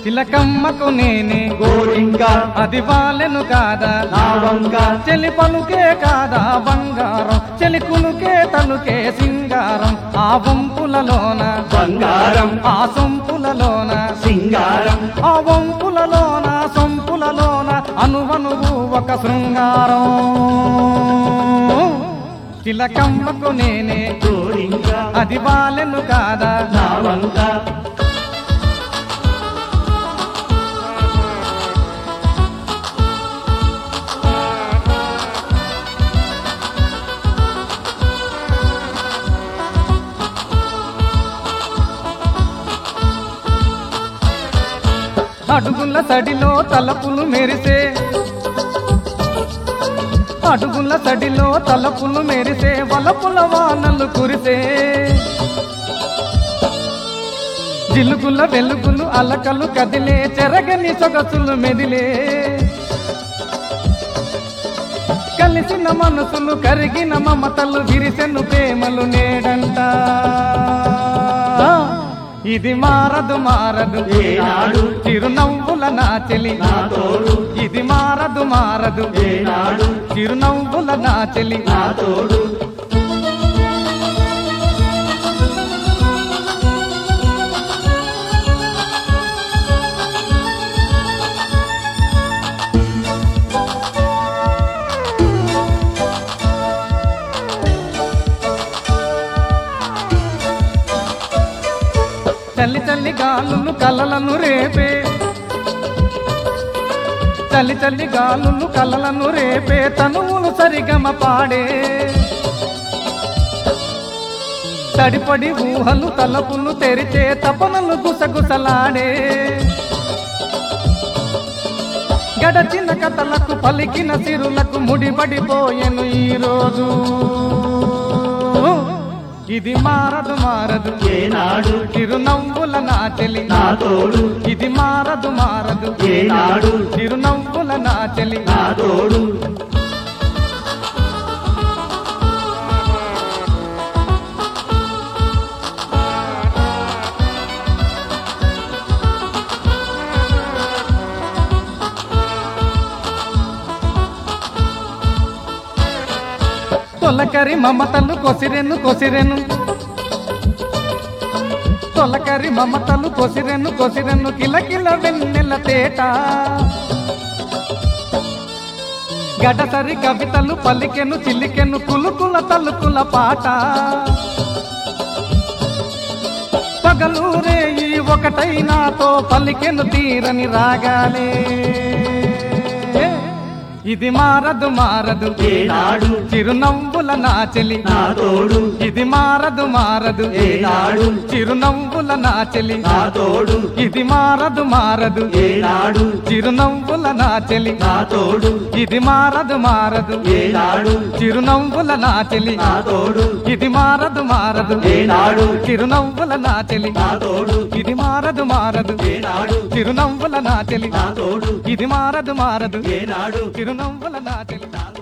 చిలకమ్మకు నేనే గోరింక అది వాలెను కాదా నా వంక చెలి పలుకే కాదా బంగారం చెలి కులుకే తలుకే సింగారం ఆ వంపులలోన బంగారం ఆ సొంపులలోన సింగారం ఆ వంపులలోన సొంపులలోన అనువనువు ఒక శృంగారం చిలకమ్మకు నేనే గోరింక అది వాలెను కాదా నా వంక అడుగుల సడిలో తలపులు మెరిసే అడుగుల సడిలో తలపులు మెరిసే వలపుల వానలు కురిసే జిలుగుల వెలుగులు అలకలు కదిలే చెరగని సొగసులు మెదిలే కలిసిన మనసులు కరిగిన మమతలు విరిసెను ప్రేమలు నేడంట ఇది మారదు మారదు ఏనాడు చిరునవ్వుల నా చెలి నా తోడు ఇది మారదు మారదు ఏనాడు చిరునవ్వుల నా చెలి నా తోడు చల్లి చల్లి గాలులు కలలను రేపే చల్లి చల్లి గాలులు కలలను రేపే తనువులు సరిగమ పాడే తడిపడి ఊహలు తలపులు తెరిచే తపనలు గుసగుసలాడే గడచిన కథలకు పలికిన సిరులకు ముడిపడిపోయెను ఈరోజు ఇది మారదు మారదు ఏనాడు చిరునవ్వుల నా చెలి నా తోడు ఇది మారదు మారదు ఏనాడు చిరునవ్వుల నా చెలి నా తోడు తొలకరి మమతలు కొసిరెను కొసిరెను తొలకరి మమతలు కొసిరెను కొసిరెను కిలకిల వెన్నెల తేట గడసరి కవితలు పలికెను చిలికెను కులుకుల తలుకుల పాట పగలు రేయి ఒకటై నాతో పలికెను తీరని రాగాలే ఇది మారదు మారదు ఏనాడు చిరునవ్వుల నా చెలి నా తోడు ఇది మారదు మారదు ఏనాడు చిరునవ్వుల నా చెలి నా తోడు ఇది మారదు మారదు ఏనాడు చిరునవ్వుల నా చెలి నా తోడు ఇది మారదు మారదు ఏనాడు చిరునవ్వుల నా చెలి నా తోడు ఇది మారదు మారదు ఏనాడు చిరునవ్వుల నా చెలి నా తోడు ఇది మారదు మారదు ఏనాడు చిరునవ్వుల నా చెలి నా తోడు ఇది మారదు మారదు ఏనాడు చిరునవ్వుల నా చెలి